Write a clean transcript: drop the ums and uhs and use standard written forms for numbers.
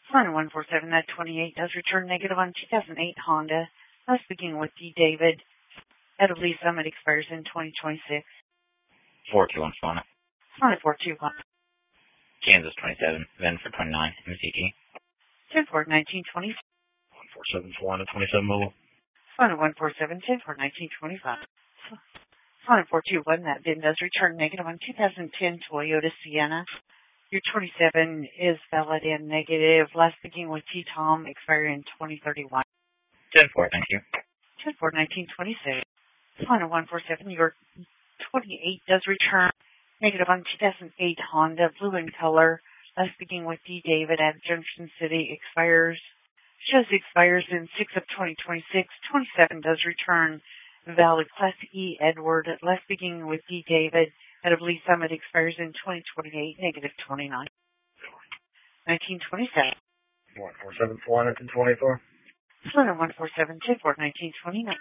Final 147, that 28 does return negative on 2008 Honda. Speaking with D. David. Out of Lee Summit expires in 2026. 421 Swana. Swana 421. Kansas 27, Venford 29, MCT. 10 for 1920. 147 Swana 27 Mobile. Swana 147, 10 for 1925. Swana 421, that VIN does return negative on 2010 Toyota Sienna. Your 27 is valid and negative. Last speaking with T. Tom, expiring in 2031. 10-4, thank you. 10 for 1926. Swana 147, your 28 does return negative on 2008 Honda, blue in color. Last speaking with D. David at Junction City, shows expires in 6 of 2026. 27 does return valid. Class E Edward. Last speaking with D. David out of Lee Summit, expires in 2028, negative 29. 1927. 147 Swana 24. Swana 147, 10 for 1929.